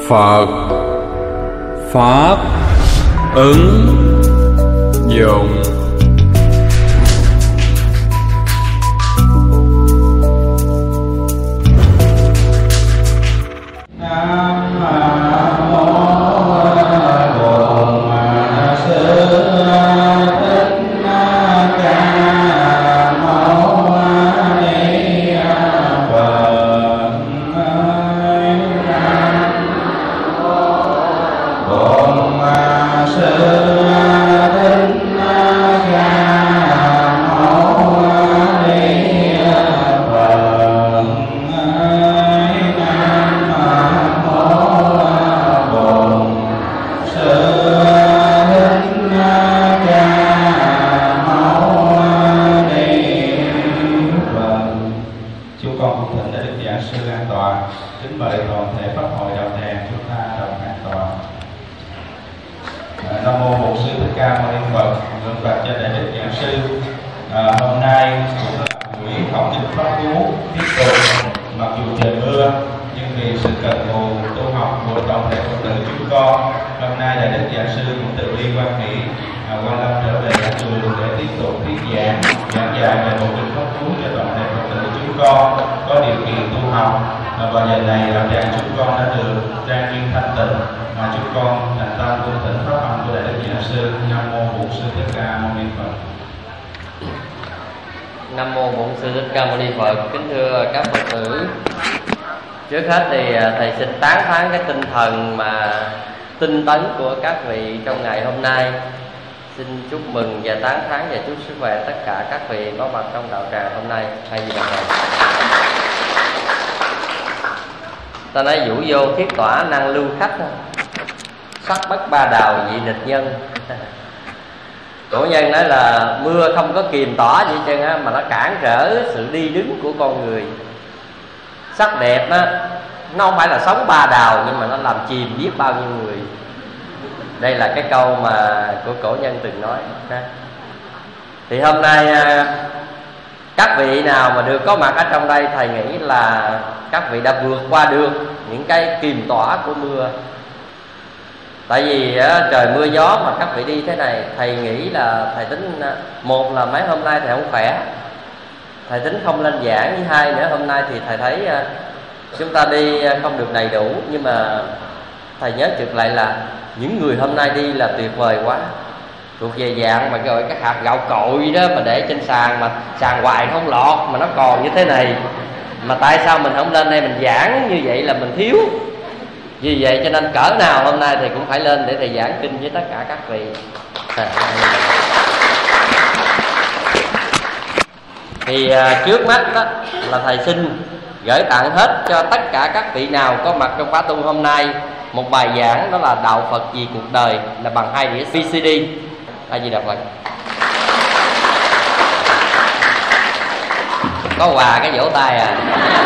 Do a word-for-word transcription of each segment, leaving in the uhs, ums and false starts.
Phật Pháp ứng dụng. Nam mô Bổn Sư Thích Ca Mâu Ni Phật. Kính thưa các Phật tử, trước hết thì thầy xin tán thán cái tinh thần mà tinh tấn của các vị trong ngày hôm nay. Xin chúc mừng và tán thán và chúc sức khỏe tất cả các vị có mặt trong đạo tràng hôm nay. Hay gì vậy? Ta nói vũ vô thiết tỏa năng lưu khách, sắc bất ba đào vị nghịch nhân. Cổ nhân nói là mưa không có kìm tỏa gì chân á, mà nó cản trở sự đi đứng của con người. Sắc đẹp á, nó không phải là sống ba đào, nhưng mà nó làm chìm biết bao nhiêu người. Đây là cái câu mà của cổ nhân từng nói. Thì hôm nay các vị nào mà được có mặt ở trong đây, thầy nghĩ là các vị đã vượt qua được những cái kìm tỏa của mưa. Tại vì á, trời mưa gió mà các vị đi thế này, thầy nghĩ là thầy tính, một là mấy hôm nay thầy không khỏe, thầy tính không lên giảng. Với hai nữa, hôm nay thì thầy thấy à, chúng ta đi không được đầy đủ. Nhưng mà thầy nhớ trực lại là những người hôm nay đi là tuyệt vời quá, thuộc về dạng mà gọi cái hạt gạo cội đó, mà để trên sàn mà sàn hoài không lọt, mà nó còn như thế này. Mà tại sao mình không lên đây mình giảng như vậy là mình thiếu. Vì vậy cho nên cỡ nào hôm nay thầy cũng phải lên để thầy giảng kinh với tất cả các vị. Thì à, trước mắt đó là thầy xin gửi tặng hết cho tất cả các vị nào có mặt trong khóa tu hôm nay một bài giảng, đó là Đạo Phật vì cuộc đời, là bằng hai đĩa vê xê đê. A Di Đà Phật. Có quà cái vỗ tay à.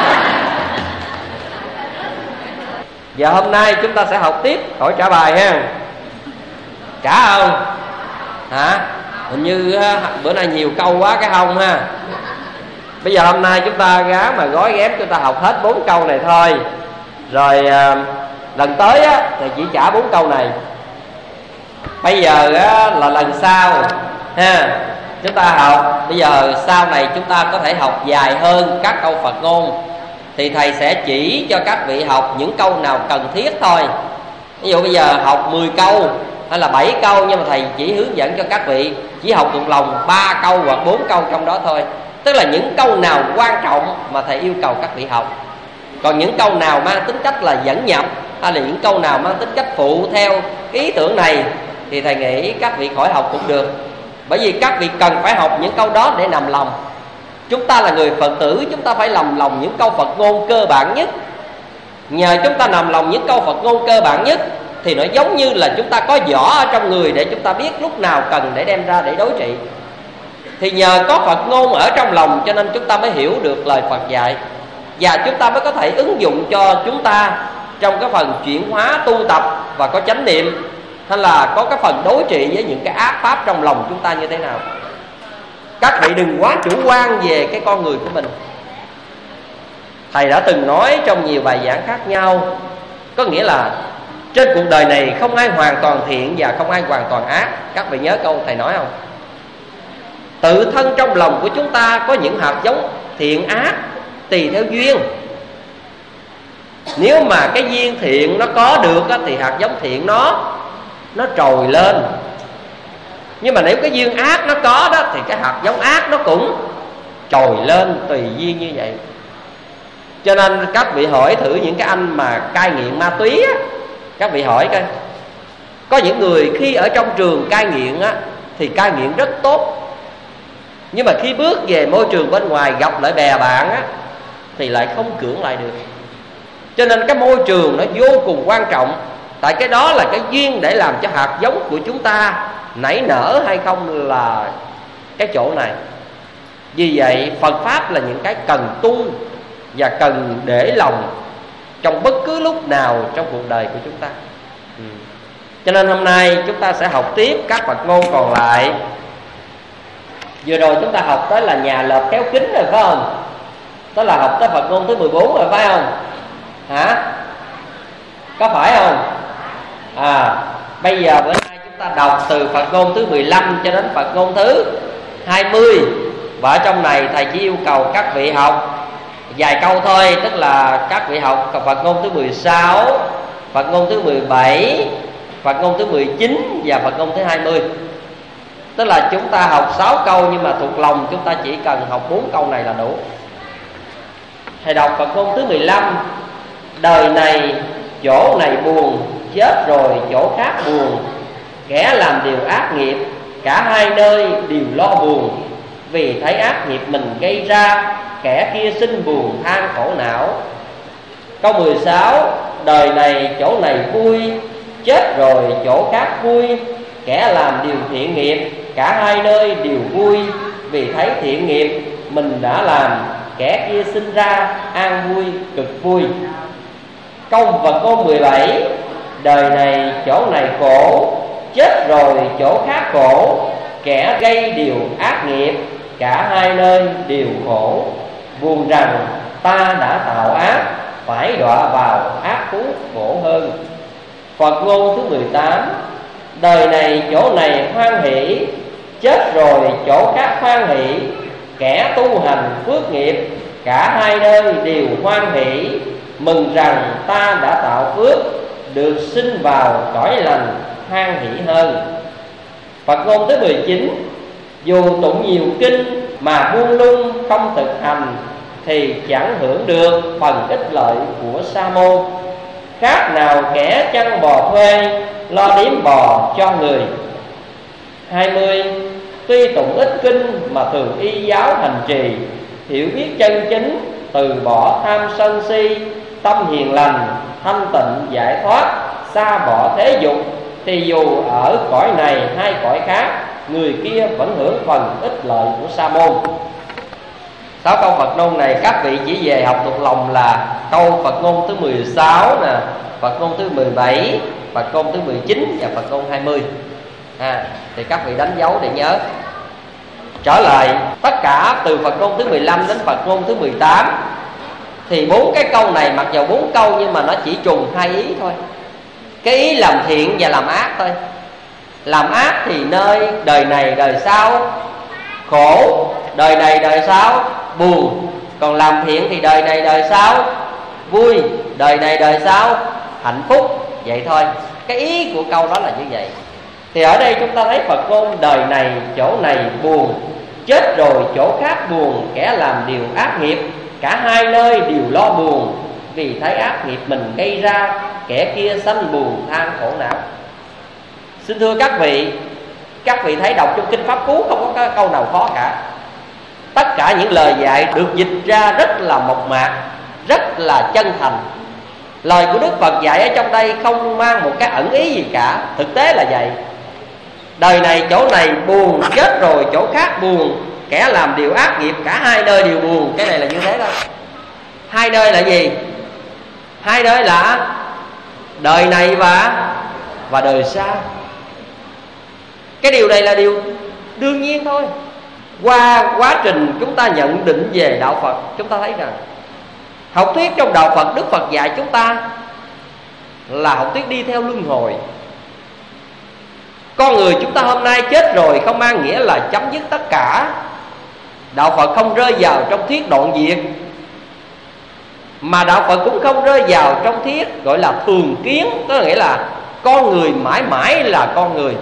Giờ hôm nay chúng ta sẽ học tiếp, hỏi trả bài ha. Trả không? Hả? Hình như bữa nay nhiều câu quá cái hông ha. Bây giờ hôm nay chúng ta gá mà gói ghém chúng ta học hết bốn câu này thôi. Rồi à, lần tới á, thì chỉ trả bốn câu này. Bây giờ á, là lần sau ha, chúng ta học. Bây giờ sau này chúng ta có thể học dài hơn các câu Phật ngôn, thì thầy sẽ chỉ cho các vị học những câu nào cần thiết thôi. Ví dụ bây giờ học mười câu hay là bảy câu, nhưng mà thầy chỉ hướng dẫn cho các vị chỉ học thuộc lòng ba câu hoặc bốn câu trong đó thôi. Tức là những câu nào quan trọng mà thầy yêu cầu các vị học. Còn những câu nào mang tính cách là dẫn nhập, hay là những câu nào mang tính cách phụ theo cái ý tưởng này, thì thầy nghĩ các vị khỏi học cũng được. Bởi vì các vị cần phải học những câu đó để nằm lòng. Chúng ta là người Phật tử, chúng ta phải nằm lòng những câu Phật ngôn cơ bản nhất. Nhờ chúng ta nằm lòng những câu Phật ngôn cơ bản nhất, thì nó giống như là chúng ta có vỏ ở trong người, để chúng ta biết lúc nào cần để đem ra để đối trị. Thì nhờ có Phật ngôn ở trong lòng, cho nên chúng ta mới hiểu được lời Phật dạy, và chúng ta mới có thể ứng dụng cho chúng ta trong cái phần chuyển hóa tu tập và có chánh niệm, hay là có cái phần đối trị với những cái ác pháp trong lòng chúng ta như thế nào. Các vị đừng quá chủ quan về cái con người của mình. Thầy đã từng nói trong nhiều bài giảng khác nhau Có nghĩa là trên cuộc đời này không ai hoàn toàn thiện và không ai hoàn toàn ác. Các vị nhớ câu thầy nói không? Tự thân trong lòng của chúng ta có những hạt giống thiện ác tùy theo duyên. Nếu mà cái duyên thiện nó có được á, thì hạt giống thiện nó Nó trồi lên. Nhưng mà nếu cái duyên ác nó có đó, thì cái hạt giống ác nó cũng trồi lên tùy duyên như vậy. Cho nên các vị hỏi thử những cái anh mà cai nghiện ma túy á, các vị hỏi coi, có những người khi ở trong trường cai nghiện á thì cai nghiện rất tốt, nhưng mà khi bước về môi trường bên ngoài gặp lại bè bạn á thì lại không cưỡng lại được. Cho nên cái môi trường nó vô cùng quan trọng. Tại cái đó là cái duyên để làm cho hạt giống của chúng ta nảy nở hay không là cái chỗ này. Vì vậy Phật Pháp là những cái cần tu và cần để lòng trong bất cứ lúc nào trong cuộc đời của chúng ta. ừ. Cho nên hôm nay chúng ta sẽ học tiếp các Phật ngôn còn lại. Vừa rồi chúng ta học tới là nhà lợp kéo kính rồi phải không? Đó là học tới Phật ngôn thứ mười bốn rồi phải không? Hả? Có phải không? À, bây giờ bữa nay chúng ta đọc từ Phật ngôn thứ mười lăm cho đến Phật ngôn thứ hai mươi. Và ở trong này thầy chỉ yêu cầu các vị học vài câu thôi. Tức là các vị học Phật ngôn thứ mười sáu, Phật ngôn thứ mười bảy, Phật ngôn thứ mười chín và Phật ngôn thứ hai mươi. Tức là chúng ta học sáu câu, nhưng mà thuộc lòng chúng ta chỉ cần học bốn câu này là đủ. Thầy đọc Phật ngôn thứ mười lăm. Đời này chỗ này buồn, chết rồi chỗ khác buồn. Kẻ làm điều ác nghiệp, cả hai nơi đều lo buồn. Vì thấy ác nghiệp mình gây ra, kẻ kia sinh buồn than khổ não. Câu mười sáu. Đời này chỗ này vui, chết rồi chỗ khác vui. Kẻ làm điều thiện nghiệp, cả hai nơi đều vui. Vì thấy thiện nghiệp mình đã làm, kẻ kia sinh ra an vui cực vui. Câu Phật ngôn mười bảy. Đời này chỗ này khổ, chết rồi chỗ khác khổ. Kẻ gây điều ác nghiệp, cả hai nơi đều khổ. Buồn rằng ta đã tạo ác, phải đọa vào ác thú khổ hơn. Phật ngôn thứ mười tám. Đời này chỗ này hoan hỷ, chết rồi chỗ khác hoan hỷ. Kẻ tu hành phước nghiệp, cả hai nơi đều hoan hỷ. Mừng rằng ta đã tạo phước, được sinh vào cõi lành hoan hỷ hơn. Phật ngôn thứ mười chín. Dù tụng nhiều kinh mà buông lung không thực hành, thì chẳng hưởng được phần ích lợi của sa môn. Khác nào kẻ chăn bò thuê, lo điếm bò cho người. Hai mươi. Tuy tụng ít kinh mà thường y giáo hành trì, hiểu biết chân chính, từ bỏ tham sân si, tâm hiền lành, thanh tịnh giải thoát, xa bỏ thế dục, thì dù ở cõi này hay cõi khác, người kia vẫn hưởng phần ích lợi của sa môn. Sáu câu Phật ngôn này các vị chỉ về học thuộc lòng là câu Phật ngôn thứ mười sáu nè, Phật ngôn thứ mười bảy, Phật ngôn thứ mười chín và Phật ngôn hai mươi. À, thì các vị đánh dấu để nhớ. Trở lại tất cả từ Phật ngôn thứ mười lăm đến Phật ngôn thứ mười tám, thì bốn cái câu này mặc dù bốn câu nhưng mà nó chỉ trùng hai ý thôi. Cái ý làm thiện và làm ác thôi. Làm ác thì nơi đời này đời sau khổ, đời này đời sau buồn. Còn làm thiện thì đời này đời sau vui, đời này đời sau hạnh phúc. Vậy thôi. Cái ý của câu đó là như vậy. Thì ở đây chúng ta thấy Phật ngôn đời này chỗ này buồn, chết rồi chỗ khác buồn. Kẻ làm điều ác nghiệp, cả hai nơi đều lo buồn. Vì thấy ác nghiệp mình gây ra, kẻ kia sanh buồn than khổ não. Xin thưa các vị, các vị thấy đọc trong Kinh Pháp Cú không có câu nào khó cả. Tất cả những lời dạy được dịch ra rất là mộc mạc, rất là chân thành. Lời của Đức Phật dạy ở trong đây không mang một cái ẩn ý gì cả. Thực tế là vậy. Đời này chỗ này buồn, chết rồi chỗ khác buồn. Kẻ làm điều ác nghiệp, cả hai nơi đều buồn. Cái này là như thế đó. Hai nơi là gì? Hai nơi là đời này và và đời sau. Cái điều này là điều đương nhiên thôi. Qua quá trình chúng ta nhận định về đạo Phật, chúng ta thấy rằng học thuyết trong đạo Phật, Đức Phật dạy chúng ta là học thuyết đi theo luân hồi. Con người chúng ta hôm nay chết rồi không mang nghĩa là chấm dứt tất cả. Đạo Phật không rơi vào trong thuyết đoạn diệt, mà đạo Phật cũng không rơi vào trong thuyết gọi là thường kiến, tức là nghĩa là con người mãi mãi là con người.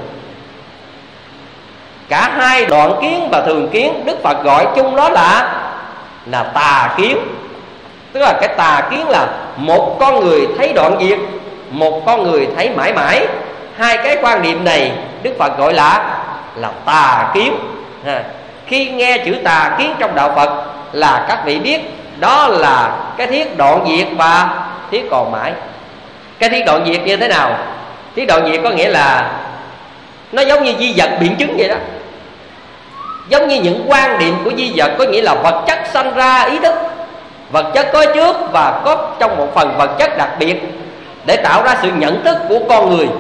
Cả hai đoạn kiến và thường kiến Đức Phật gọi chung đó là là tà kiến. Tức là cái tà kiến là một con người thấy đoạn diệt, một con người thấy mãi mãi. Hai cái quan niệm này Đức Phật gọi là là tà kiến. à, Khi nghe chữ tà kiến trong đạo Phật là các vị biết đó là cái thiết đoạn diệt và thiết còn mãi. Cái thiết đoạn diệt như thế nào? Thiết đoạn diệt có nghĩa là nó giống như di vật biện chứng vậy đó. Giống như những quan điểm của di vật, có nghĩa là vật chất sanh ra ý thức. Vật chất có trước và có trong một phần vật chất đặc biệt để tạo ra sự nhận thức của con người.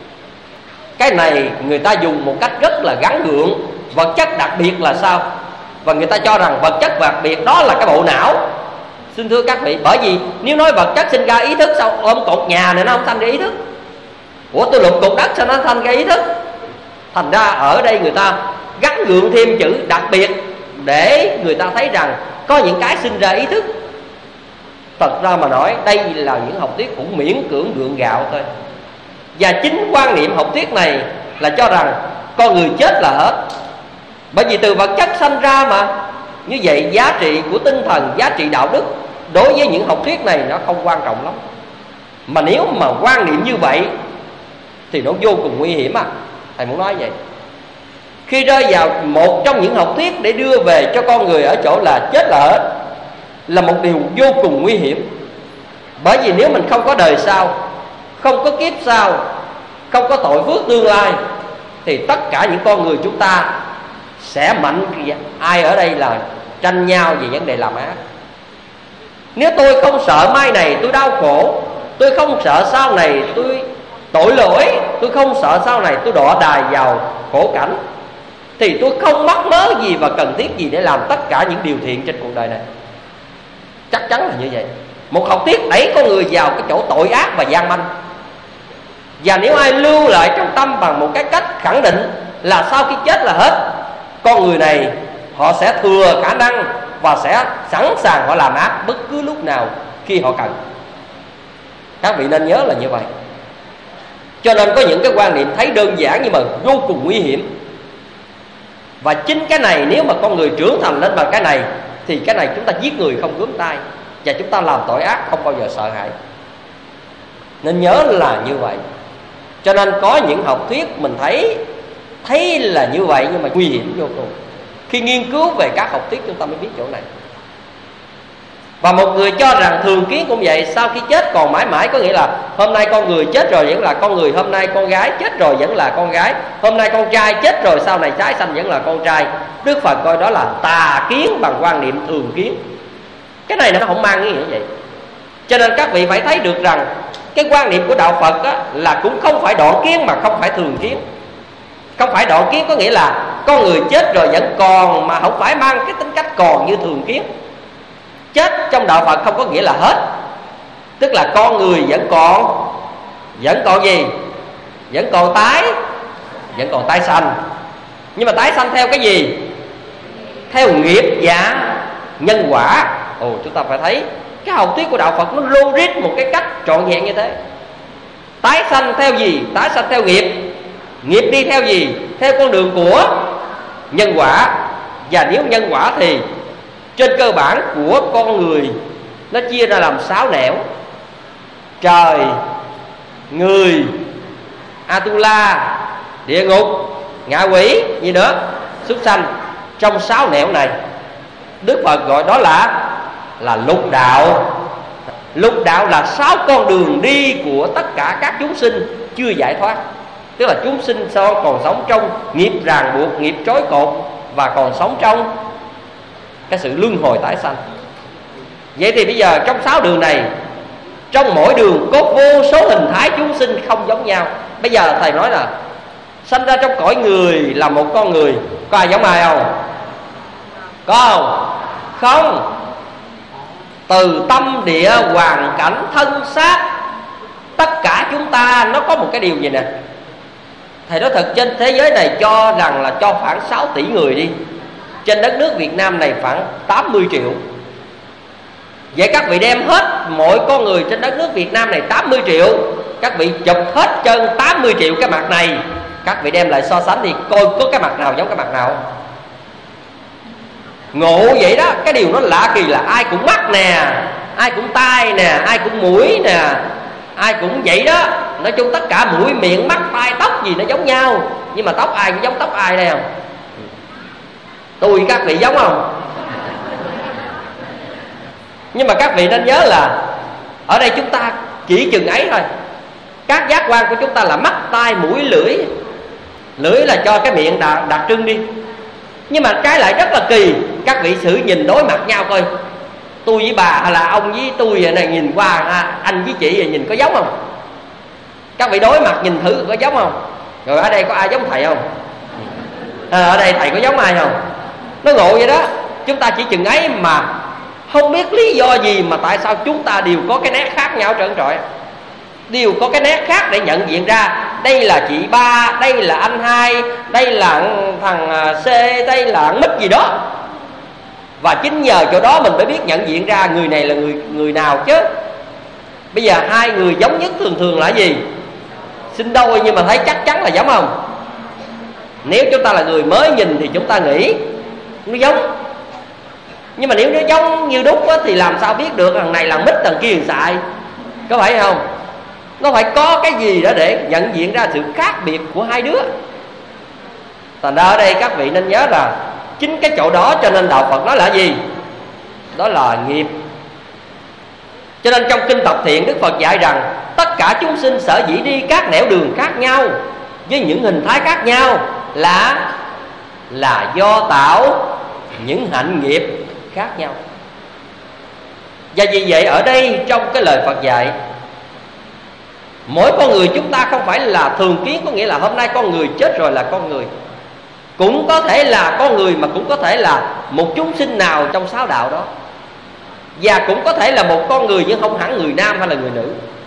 Cái này người ta dùng một cách rất là gắn gượng. Vật chất đặc biệt là sao? Và người ta cho rằng vật chất đặc biệt đó là cái bộ não. Xin thưa các vị, bởi vì nếu nói vật chất sinh ra ý thức, sao ôm cột nhà này nó không sanh ra ý thức? Ủa tôi lục cột đất sao nó sanh ra ý thức? Thành ra ở đây người ta gắn gượng thêm chữ đặc biệt để người ta thấy rằng có những cái sinh ra ý thức. Thật ra mà nói đây là những học thuyết cũng miễn cưỡng gượng gạo thôi. Và chính quan niệm học thuyết này là cho rằng con người chết là hết. Bởi vì từ vật chất sanh ra mà. Như vậy giá trị của tinh thần, giá trị đạo đức đối với những học thuyết này nó không quan trọng lắm. Mà nếu mà quan niệm như vậy thì nó vô cùng nguy hiểm à. Thầy muốn nói vậy. Khi rơi vào một trong những học thuyết để đưa về cho con người ở chỗ là chết là hết là một điều vô cùng nguy hiểm. Bởi vì nếu mình không có đời sau, không có kiếp sau, không có tội phước tương lai, thì tất cả những con người chúng ta sẽ mạnh. Ai ở đây là tranh nhau về vấn đề làm ác. Nếu tôi không sợ mai này tôi đau khổ, tôi không sợ sau này tôi tội lỗi, tôi không sợ sau này tôi đọa đài vào khổ cảnh, thì tôi không mắc mớ gì và cần thiết gì để làm tất cả những điều thiện trên cuộc đời này. Chắc chắn là như vậy. Một học thuyết đẩy con người vào cái chỗ tội ác và gian manh. Và nếu ai lưu lại trong tâm bằng một cái cách khẳng định là sau khi chết là hết, con người này họ sẽ thừa khả năng và sẽ sẵn sàng họ làm ác bất cứ lúc nào khi họ cần. Các vị nên nhớ là như vậy. Cho nên có những cái quan niệm thấy đơn giản nhưng mà vô cùng nguy hiểm. Và chính cái này nếu mà con người trưởng thành lên bằng cái này thì cái này chúng ta giết người không gớm tay, và chúng ta làm tội ác không bao giờ sợ hãi. Nên nhớ là như vậy. Cho nên có những học thuyết mình thấy Thấy là như vậy nhưng mà nguy hiểm vô cùng. Khi nghiên cứu về các học thuyết chúng ta mới biết chỗ này. Và một người cho rằng thường kiến cũng vậy. Sau khi chết còn mãi mãi, có nghĩa là hôm nay con người chết rồi vẫn là con người, hôm nay con gái chết rồi vẫn là con gái, hôm nay con trai chết rồi sau này tái sanh vẫn là con trai. Đức Phật coi đó là tà kiến bằng quan niệm thường kiến. Cái này nó không mang ý nghĩa vậy. Cho nên các vị phải thấy được rằng cái quan niệm của đạo Phật á, là cũng không phải đoạn kiến mà không phải thường kiến. Không phải đoạn kiến có nghĩa là con người chết rồi vẫn còn, mà không phải mang cái tính cách còn như thường kiến. Chết trong đạo Phật không có nghĩa là hết. Tức là con người vẫn còn. Vẫn còn gì? Vẫn còn tái Vẫn còn tái sanh. Nhưng mà tái sanh theo cái gì? Theo nghiệp và nhân quả. Ồ, chúng ta phải thấy cái học thuyết của đạo Phật nó logic một cái cách trọn vẹn như thế. Tái sanh theo gì? Tái sanh theo nghiệp. Nghiệp đi theo gì? Theo con đường của nhân quả. Và nếu nhân quả thì trên cơ bản của con người nó chia ra làm sáu nẻo: trời, người, Atula, địa ngục, ngạ quỷ, gì nữa, súc sanh. Trong sáu nẻo này Đức Phật gọi đó là là lục đạo. Lục đạo là sáu con đường đi của tất cả các chúng sinh chưa giải thoát. Tức là chúng sinh sao còn sống trong nghiệp ràng buộc, nghiệp trói cột, và còn sống trong cái sự luân hồi tái sanh. Vậy thì bây giờ trong sáu đường này, trong mỗi đường có vô số hình thái chúng sinh không giống nhau. Bây giờ thầy nói là sanh ra trong cõi người là một con người, có ai giống ai không? Có không? Không. Từ tâm địa hoàn cảnh thân xác, tất cả ra nó có một cái điều gì nè. Thầy nói thật, trên thế giới này cho rằng là cho khoảng sáu tỷ người đi, trên đất nước Việt Nam này khoảng tám mươi triệu. Vậy các vị đem hết mỗi con người trên đất nước Việt Nam này tám mươi triệu, các vị chụp hết chân tám mươi triệu cái mặt này, các vị đem lại so sánh thì coi có cái mặt nào giống cái mặt nào. Ngộ vậy đó. Cái điều nó lạ kỳ là ai cũng mắt nè, ai cũng tai nè, ai cũng mũi nè, ai cũng vậy đó. Nói chung tất cả mũi, miệng, mắt, tai, tóc gì nó giống nhau, nhưng mà tóc ai cũng giống tóc ai đây không? Tôi các vị giống không? Nhưng mà các vị nên nhớ là ở đây chúng ta chỉ chừng ấy thôi. Các giác quan của chúng ta là mắt, tai, mũi, lưỡi. Lưỡi là cho cái miệng đặc, đặc trưng đi. Nhưng mà cái lại rất là kỳ. Các vị thử nhìn đối mặt nhau coi, tôi với bà hay là ông với tôi vậy này, nhìn qua anh với chị vậy, nhìn có giống không? Các vị đối mặt nhìn thử có giống không? Rồi ở đây có ai giống thầy không? À, ở đây thầy có giống ai không? Nó ngộ vậy đó. Chúng ta chỉ chừng ấy mà không biết lý do gì mà tại sao chúng ta đều có cái nét khác nhau trơn trọi, đều có cái nét khác để nhận diện ra. Đây là chị ba, đây là anh hai, đây là thằng C, đây là mít gì đó. Và chính nhờ chỗ đó mình mới biết nhận diện ra người này là người người nào chứ. Bây giờ hai người giống nhất thường thường là gì? Sinh đôi nhưng mà thấy chắc chắn là giống không? Nếu chúng ta là người mới nhìn thì chúng ta nghĩ nó giống. Nhưng mà nếu nó giống như đúc á, thì làm sao biết được thằng này là mít, thằng kia là xài? Có phải không? Nó phải có cái gì đó để nhận diện ra sự khác biệt của hai đứa. Thành ra ở đây các vị nên nhớ là chính cái chỗ đó cho nên Đạo Phật nói là gì? Đó là nghiệp. Cho nên trong Kinh Tập Thiện, Đức Phật dạy rằng tất cả chúng sinh sở dĩ đi các nẻo đường khác nhau với những hình thái khác nhau là là do tạo những hạnh nghiệp khác nhau. Và vì vậy ở đây trong cái lời Phật dạy, mỗi con người chúng ta không phải là thường kiến, có nghĩa là hôm nay con người chết rồi là con người. Cũng có thể là con người mà cũng có thể là một chúng sinh nào trong sáu đạo đó. Và cũng có thể là một con người nhưng không hẳn người nam hay là người nữ.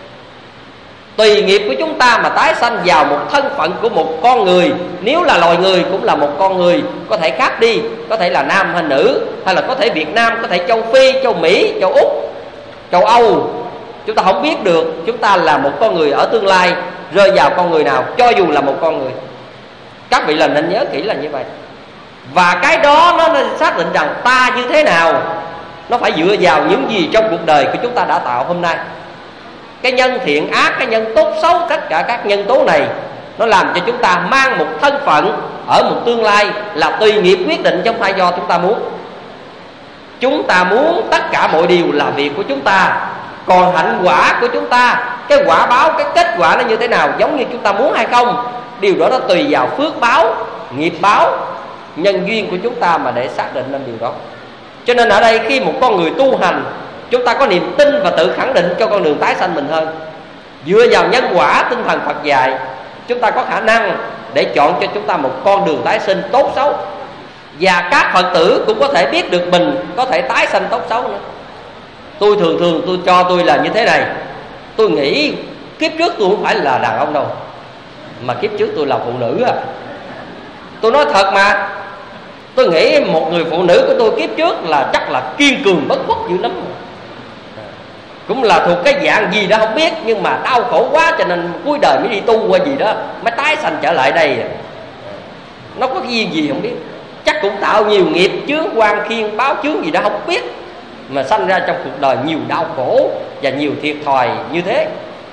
Tùy nghiệp của chúng ta mà tái sanh vào một thân phận của một con người. Nếu là loài người cũng là một con người, có thể khác đi, có thể là nam hay nữ, hay là có thể Việt Nam, có thể châu Phi, châu Mỹ, châu Úc, châu Âu. Chúng ta không biết được chúng ta là một con người ở tương lai rơi vào con người nào, cho dù là một con người. Các vị là nên nhớ kỹ là như vậy. Và cái đó nó nên xác định rằng ta như thế nào, nó phải dựa vào những gì trong cuộc đời của chúng ta đã tạo hôm nay. Cái nhân thiện ác, cái nhân tốt xấu, tất cả các nhân tố này nó làm cho chúng ta mang một thân phận ở một tương lai là tùy nghiệp quyết định, chứ không phải do chúng ta muốn. Chúng ta muốn tất cả mọi điều là việc của chúng ta. Còn hạnh quả của chúng ta, cái quả báo, cái kết quả nó như thế nào, giống như chúng ta muốn hay không, điều đó nó tùy vào phước báo, nghiệp báo, nhân duyên của chúng ta mà để xác định lên điều đó. Cho nên ở đây khi một con người tu hành, chúng ta có niềm tin và tự khẳng định cho con đường tái sanh mình hơn. Dựa vào nhân quả tinh thần Phật dạy, chúng ta có khả năng để chọn cho chúng ta một con đường tái sinh tốt xấu. Và các Phật tử cũng có thể biết được mình có thể tái sanh tốt xấu nữa. Tôi thường thường tôi cho tôi là như thế này. Tôi nghĩ kiếp trước tôi không phải là đàn ông đâu, mà kiếp trước tôi là phụ nữ à. Tôi nói thật mà. Tôi nghĩ một người phụ nữ của tôi kiếp trước là chắc là kiên cường bất khuất dữ lắm. Cũng là thuộc cái dạng gì đó không biết, nhưng mà đau khổ quá cho nên cuối đời mới đi tu qua gì đó, mới tái sanh trở lại đây. Nó có cái gì gì không biết. Chắc cũng tạo nhiều nghiệp chướng, quan khiên báo chướng gì đó không biết, mà sanh ra trong cuộc đời nhiều đau khổ và nhiều thiệt thòi như thế.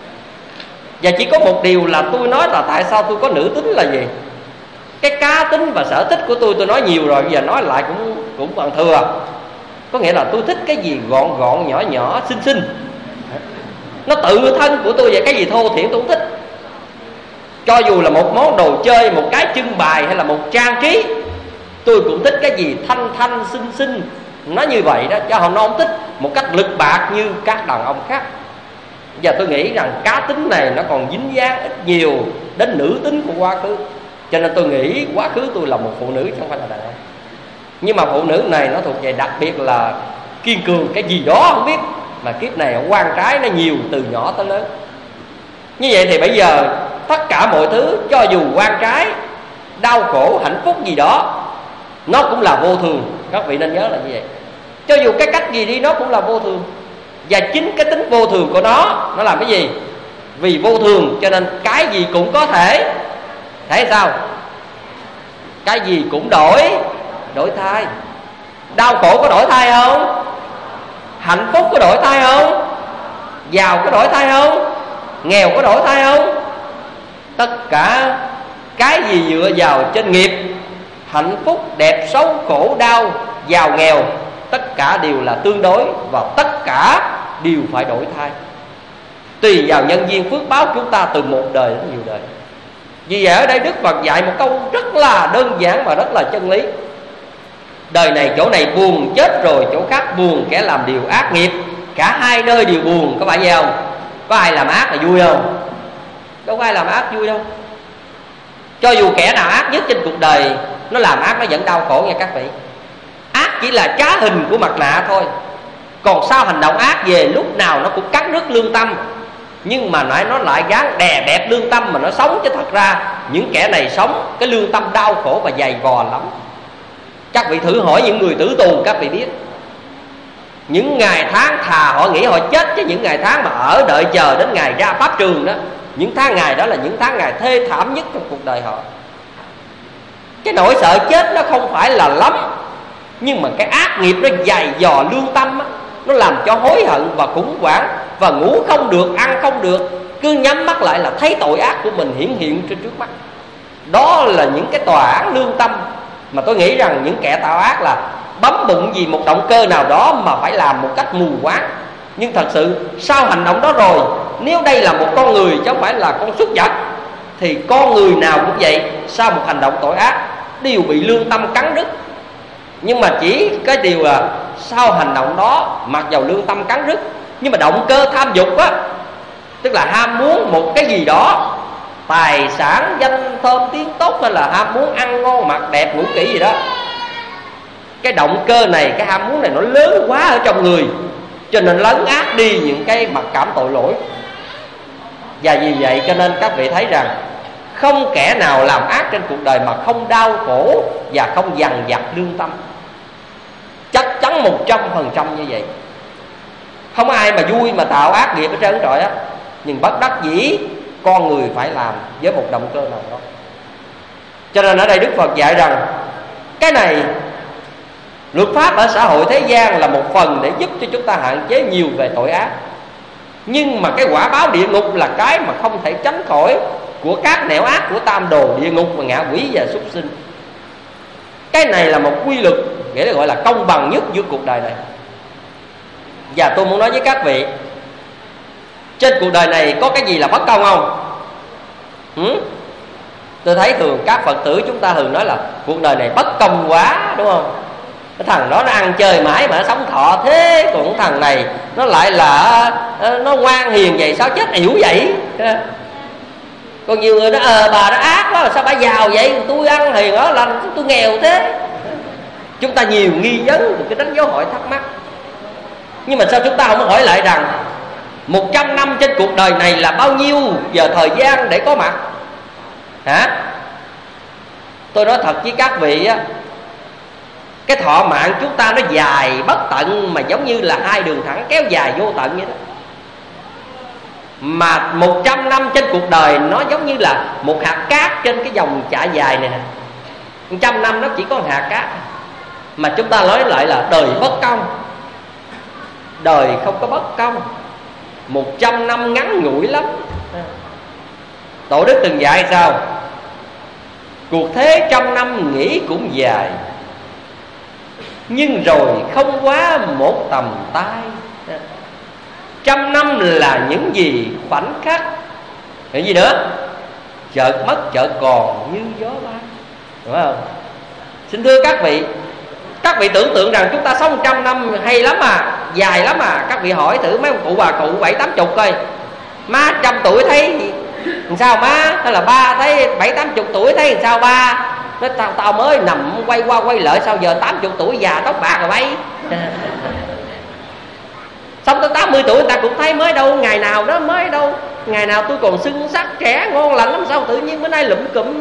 Và chỉ có một điều là tôi nói là tại sao tôi có nữ tính là gì. Cái cá tính và sở thích của tôi tôi nói nhiều rồi, bây giờ nói lại cũng cũng còn thừa. Có nghĩa là tôi thích cái gì gọn gọn, nhỏ nhỏ, xinh xinh. Nó tự thân của tôi vậy, cái gì thô thiển tôi không thích. Cho dù là một món đồ chơi, một cái trưng bày hay là một trang trí, tôi cũng thích cái gì thanh thanh, xinh xinh. Nó như vậy đó, chứ không, nó không thích một cách lực bạc như các đàn ông khác. Giờ tôi nghĩ rằng cá tính này nó còn dính dáng ít nhiều đến nữ tính của quá khứ. Cho nên tôi nghĩ quá khứ tôi là một phụ nữ chứ không phải là đàn ông. Nhưng mà phụ nữ này nó thuộc về đặc biệt là kiên cường cái gì đó không biết. Mà kiếp này quan trái nó nhiều từ nhỏ tới lớn. Như vậy thì bây giờ tất cả mọi thứ, cho dù quan trái, đau khổ, hạnh phúc gì đó, nó cũng là vô thường. Các vị nên nhớ là như vậy. Cho dù cái cách gì đi nó cũng là vô thường. Và chính cái tính vô thường của nó, nó làm cái gì? Vì vô thường cho nên cái gì cũng có thể Thể sao? Cái gì cũng đổi Đổi thay. Đau khổ có đổi thay không? Hạnh phúc có đổi thay không? Giàu có đổi thay không? Nghèo có đổi thay không? Tất cả cái gì dựa vào trên nghiệp, hạnh phúc, đẹp, xấu, khổ, đau, giàu, nghèo, tất cả đều là tương đối, và tất cả đều phải đổi thay. Tùy vào nhân duyên phước báo chúng ta từ một đời đến nhiều đời. Vì vậy ở đây Đức Phật dạy một câu rất là đơn giản mà rất là chân lý. Đời này chỗ này buồn, chết rồi chỗ khác buồn, kẻ làm điều ác nghiệp. Cả hai nơi đều buồn, có phải vậy không? Có ai làm ác là vui không? Đâu có ai làm ác vui đâu. Cho dù kẻ nào ác nhất trên cuộc đời, nó làm ác nó vẫn đau khổ nha các vị. Ác chỉ là trá hình của mặt nạ thôi. Còn sau hành động ác về lúc nào nó cũng cắn rứt lương tâm. Nhưng mà nói nó lại gán đè bẹp lương tâm mà nó sống. Chứ thật ra những kẻ này sống cái lương tâm đau khổ và dày vò lắm. Các vị thử hỏi những người tử tù, các vị biết những ngày tháng thà họ nghĩ họ chết, chứ những ngày tháng mà ở đợi chờ đến ngày ra pháp trường đó, những tháng ngày đó là những tháng ngày thê thảm nhất trong cuộc đời họ. Cái nỗi sợ chết nó không phải là lắm, nhưng mà cái ác nghiệp nó dày dò lương tâm á, nó làm cho hối hận và khủng hoảng, và ngủ không được, ăn không được, cứ nhắm mắt lại là thấy tội ác của mình hiển hiện trên trước mắt. Đó là những cái tòa án lương tâm mà tôi nghĩ rằng những kẻ tạo ác là bấm bụng vì một động cơ nào đó mà phải làm một cách mù quáng. Nhưng thật sự sau hành động đó rồi, nếu đây là một con người chứ không phải là con súc vật, thì con người nào cũng vậy, sau một hành động tội ác đều bị lương tâm cắn đứt. Nhưng mà chỉ cái điều là sau hành động đó, mặc dầu lương tâm cắn đứt, nhưng mà động cơ tham dục á, tức là ham muốn một cái gì đó, tài sản, danh thơm, tiếng tốt, hay là ham muốn ăn ngon mặc đẹp, ngủ kỹ gì đó, cái động cơ này, cái ham muốn này nó lớn quá ở trong người, cho nên lấn át đi những cái mặc cảm tội lỗi. Và vì vậy cho nên các vị thấy rằng không kẻ nào làm ác trên cuộc đời mà không đau khổ và không dằn vặt lương tâm. Chắc chắn một trăm phần trăm như vậy. Không ai mà vui mà tạo ác nghiệp ở trơn trọi á. Nhưng bất đắc dĩ con người phải làm với một động cơ nào đó. Cho nên ở đây Đức Phật dạy rằng cái này, luật pháp ở xã hội thế gian là một phần để giúp cho chúng ta hạn chế nhiều về tội ác. Nhưng mà cái quả báo địa ngục là cái mà không thể tránh khỏi của các nẻo ác của tam đồ địa ngục và ngạ quỷ và súc sinh. Cái này là một quy luật, nghĩa là gọi là công bằng nhất giữa cuộc đời này. Và tôi muốn nói với các vị, trên cuộc đời này có cái gì là bất công không? Ừ? Tôi thấy thường các Phật tử chúng ta thường nói là cuộc đời này bất công quá, đúng không? Cái thằng đó nó ăn chơi mãi mà nó sống thọ thế, còn cái thằng này nó lại là nó ngoan hiền vậy, sao chết yểu vậy? Còn nhiều người nói ờ bà nó ác quá, sao bà giàu vậy, tôi ăn hiền đó lành, tôi nghèo thế. Chúng ta nhiều nghi vấn, một cái đánh dấu hỏi thắc mắc. Nhưng mà sao chúng ta không hỏi lại rằng một trăm năm trên cuộc đời này là bao nhiêu giờ thời gian để có mặt? Hả? Tôi nói thật với các vị á, cái thọ mạng chúng ta nó dài bất tận, mà giống như là hai đường thẳng kéo dài vô tận vậy đó. Mà một trăm năm trên cuộc đời nó giống như là một hạt cát trên cái dòng chảy dài này nè. Một trăm năm nó chỉ có một hạt cát. Mà chúng ta nói lại là đời bất công. Đời không có bất công. Một trăm năm ngắn ngủi lắm. Tổ Đức từng dạy sao? Cuộc thế trăm năm nghĩ cũng dài, nhưng rồi không quá một tầm tay. Trăm năm là những gì khoảnh khắc, cái gì nữa? Chợt mất chợt còn như gió bay, đúng không? Xin thưa các vị, các vị tưởng tượng rằng chúng ta sống trăm năm hay lắm à, dài lắm à. Các vị hỏi thử mấy ông cụ bà cụ bảy tám chục coi, má trăm tuổi thấy làm sao má? Hay là ba thấy bảy tám chục tuổi thấy làm sao ba? Nói tao, tao mới nằm quay qua quay lại, sao giờ tám chục tuổi già tóc bạc rồi bay. Sống tới tám mươi tuổi người ta cũng thấy mới đâu, ngày nào đó mới đâu, ngày nào tôi còn xinh sắc trẻ ngon lành lắm, sao tự nhiên bữa nay lụm cụm.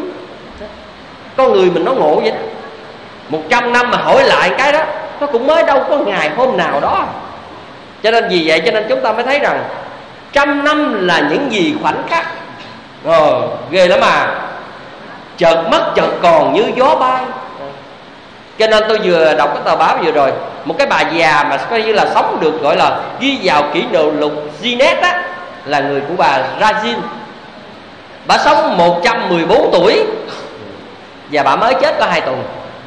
Con người mình nó ngộ vậy đó. Một trăm năm mà hỏi lại cái đó, nó cũng mới đâu có ngày hôm nào đó. Cho nên vì vậy cho nên chúng ta mới thấy rằng trăm năm là những gì khoảnh khắc. Ờ, ghê lắm mà. Chợt mất chợt còn như gió bay. Cho nên tôi vừa đọc cái tờ báo vừa rồi, một cái bà già mà coi như là sống được gọi là ghi vào kỷ lục Guinness á, là người của bà Brazil. Bà sống một trăm mười bốn tuổi và bà mới chết có hai tuần.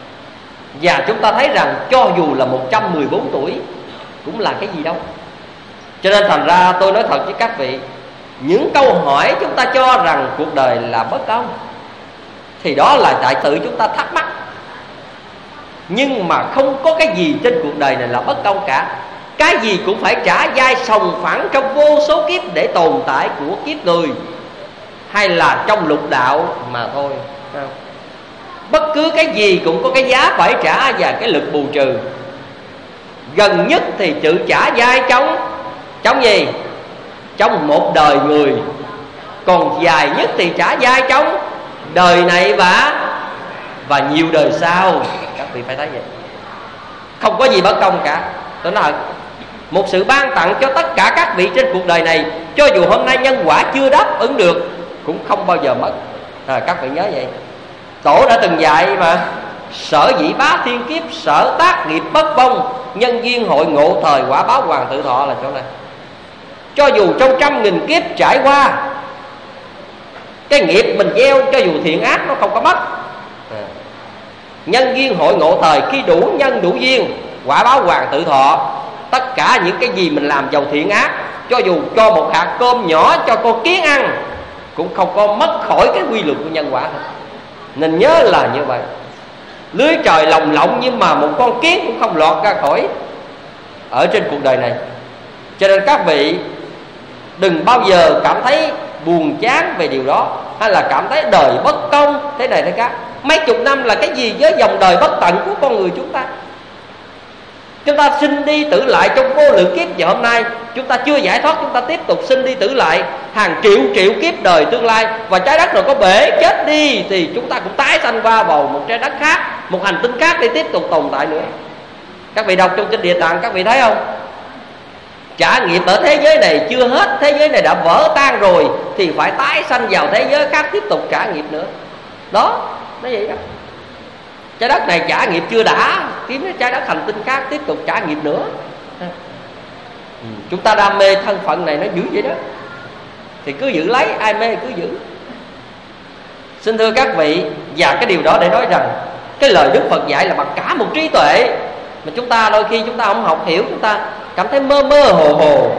Và chúng ta thấy rằng cho dù là một trăm mười bốn tuổi cũng là cái gì đâu. Cho nên thành ra tôi nói thật với các vị, những câu hỏi chúng ta cho rằng cuộc đời là bất công thì đó là tại tự chúng ta thắc mắc. Nhưng mà không có cái gì trên cuộc đời này là bất công cả. Cái gì cũng phải trả vai sòng phẳng trong vô số kiếp để tồn tại của kiếp người, hay là trong lục đạo mà thôi. Bất cứ cái gì cũng có cái giá phải trả và cái lực bù trừ. Gần nhất thì chữ trả vai trong Trong gì? Trong một đời người. Còn dài nhất thì trả vai trong đời này và Và nhiều đời sau. Các vị phải thấy vậy. Không có gì bất công cả. Tôi nói một sự ban tặng cho tất cả các vị trên cuộc đời này, cho dù hôm nay nhân quả chưa đáp ứng được, cũng không bao giờ mất. à, Các vị nhớ vậy. Tổ đã từng dạy mà: sở dĩ bá thiên kiếp, sở tác nghiệp bất vong, nhân duyên hội ngộ thời, quả báo hoàng tự thọ, là chỗ này. Cho dù trong trăm nghìn kiếp trải qua, cái nghiệp mình gieo cho dù thiện ác nó không có mất. à. Nhân duyên hội ngộ thời, khi đủ nhân đủ duyên, quả báo hoàng tự thọ. Tất cả những cái gì mình làm giàu thiện ác, cho dù cho một hạt cơm nhỏ cho con kiến ăn, cũng không có mất khỏi cái quy luật của nhân quả. Nên nhớ là như vậy. Lưới trời lồng lộng nhưng mà một con kiến cũng không lọt ra khỏi ở trên cuộc đời này. Cho nên các vị đừng bao giờ cảm thấy buồn chán về điều đó, hay là cảm thấy đời bất công thế này thế khác. Mấy chục năm là cái gì với dòng đời bất tận của con người chúng ta? Chúng ta sinh đi tử lại trong vô lượng kiếp, và hôm nay chúng ta chưa giải thoát, chúng ta tiếp tục sinh đi tử lại hàng triệu triệu kiếp đời tương lai. Và trái đất rồi có bể chết đi thì chúng ta cũng tái sanh qua vào một trái đất khác, một hành tinh khác để tiếp tục tồn tại nữa. Các vị đọc trong kinh Địa Tạng, các vị thấy không? Trả nghiệp ở thế giới này chưa hết, thế giới này đã vỡ tan rồi thì phải tái sanh vào thế giới khác tiếp tục trả nghiệp nữa. Đó, nó vậy đó. Trái đất này trả nghiệp chưa đã, kiếm cái trái đất hành tinh khác tiếp tục trả nghiệp nữa. ừ. Chúng ta đam mê thân phận này nó dữ vậy đó, thì cứ giữ lấy, ai mê cứ giữ. Xin thưa các vị, và cái điều đó để nói rằng cái lời Đức Phật dạy là bằng cả một trí tuệ mà chúng ta đôi khi chúng ta không học hiểu, chúng ta cảm thấy mơ mơ hồ hồ.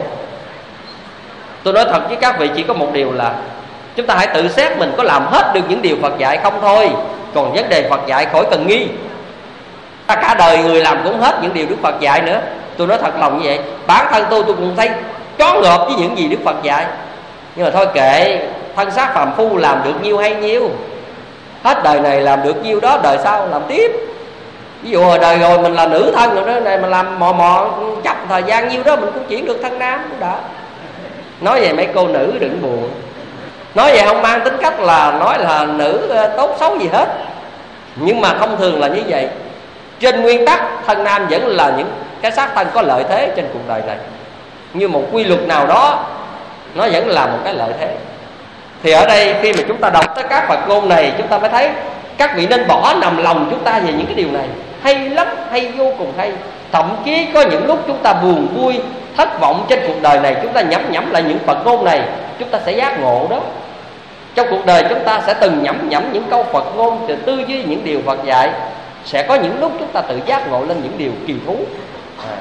Tôi nói thật với các vị, chỉ có một điều là chúng ta hãy tự xét mình có làm hết được những điều Phật dạy không thôi. Còn vấn đề Phật dạy khỏi cần nghi. Ta cả đời người làm cũng hết những điều Đức Phật dạy nữa. Tôi nói thật lòng như vậy. Bản thân tôi tôi cũng thấy choáng ngợp với những gì Đức Phật dạy. Nhưng mà thôi kệ, thân xác phàm phu làm được nhiêu hay nhiêu. Hết đời này làm được nhiêu đó, đời sau làm tiếp. Ví dụ hồi đời rồi mình là nữ thân rồi đó, này mình làm mò mò chấp thời gian nhiêu đó mình cũng chuyển được thân nam cũng đã. Nói về mấy cô nữ đừng buồn. Nói vậy không mang tính cách là nói là nữ tốt xấu gì hết. Nhưng mà thông thường là như vậy. Trên nguyên tắc thân nam vẫn là những cái xác thân có lợi thế trên cuộc đời này. Như một quy luật nào đó, nó vẫn là một cái lợi thế. Thì ở đây khi mà chúng ta đọc tất cả Phật ngôn này, chúng ta mới thấy các vị nên bỏ nằm lòng chúng ta về những cái điều này. Hay lắm, hay vô cùng hay. Thậm chí có những lúc chúng ta buồn vui, thất vọng trên cuộc đời này, chúng ta nhẩm nhẩm lại những Phật ngôn này, chúng ta sẽ giác ngộ đó. Trong cuộc đời chúng ta sẽ từng nhẩm nhẩm những câu Phật ngôn, từ tư duy những điều Phật dạy. Sẽ có những lúc chúng ta tự giác ngộ lên những điều kỳ thú. à.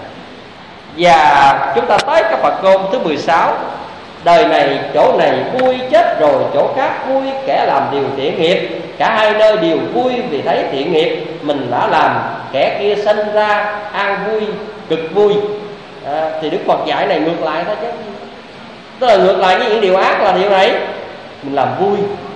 Và chúng ta tới cái Phật ngôn thứ mười sáu. Đời này chỗ này vui, chết rồi chỗ khác vui. Kẻ làm điều thiện nghiệp, cả hai nơi đều vui vì thấy thiện nghiệp mình đã làm. Kẻ kia sinh ra an vui, cực vui. à, Thì Đức Phật dạy này ngược lại thôi chứ. Tức là ngược lại với những điều ác là điều này mình làm vui.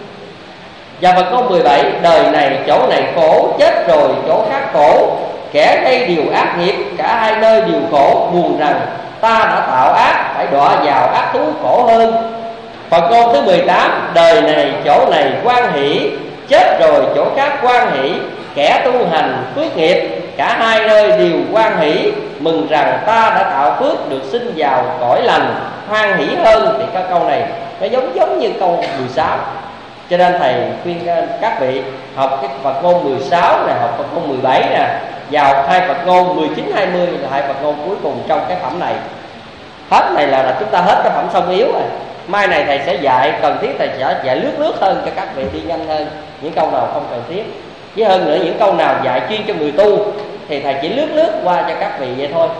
Và Phật ngôn mười bảy. Đời này chỗ này khổ, chết rồi chỗ khác khổ. Kẻ đây điều ác nghiệp, cả hai nơi đều khổ. Buồn rằng ta đã tạo ác, phải đọa vào ác thú khổ hơn. Phật ngôn thứ mười tám: đời này chỗ này hoan hỷ, chết rồi chỗ khác hoan hỷ. Kẻ tu hành phước nghiệp, cả hai nơi đều hoan hỷ, mừng rằng ta đã tạo phước được sinh vào cõi lành, hoan hỷ hơn. Thì cái câu này nó giống giống như câu mười sáu. Cho nên thầy khuyên các vị học cái Phật ngôn mười sáu nè, học Phật ngôn mười bảy nè, vào hai Phật ngôn mười chín, hai mươi là hai Phật ngôn cuối cùng trong cái phẩm này. Hết này là, là chúng ta hết cái phẩm sông yếu rồi. Mai này thầy sẽ dạy, cần thiết thầy sẽ dạy lướt lướt hơn cho các vị đi nhanh hơn. Những câu nào không cần thiết, với hơn nữa những câu nào dạy chuyên cho người tu thì thầy chỉ lướt lướt qua cho các vị vậy thôi.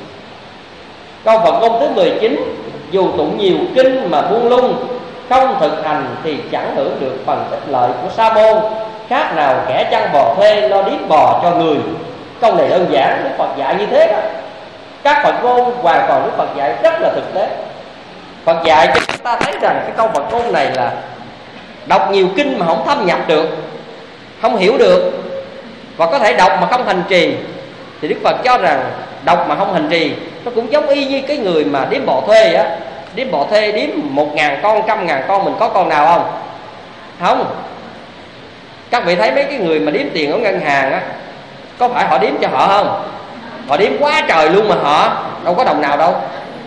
Câu Phật ngôn thứ mười chín: dù tụng nhiều kinh mà buông lung, không thực hành thì chẳng hưởng được phần ích lợi của sa môn. Khác nào kẻ chăn bò thuê lo điếm bò cho người. Câu này đơn giản, Đức Phật dạy như thế đó. Các Phật ngôn hoàn toàn Đức Phật dạy rất là thực tế. Phật dạy cho chúng ta thấy rằng cái câu Phật ngôn này là đọc nhiều kinh mà không thâm nhập được, không hiểu được, và có thể đọc mà không hành trì. Thì Đức Phật cho rằng đọc mà không hành trì nó cũng giống y như cái người mà điếm bò thuê á. Điếm bò thuê điếm một ngàn con, trăm ngàn con, mình có con nào không? Không. Các vị thấy mấy cái người mà điếm tiền ở ngân hàng á, có phải họ điếm cho họ không? Họ điếm quá trời luôn mà họ đâu có đồng nào đâu.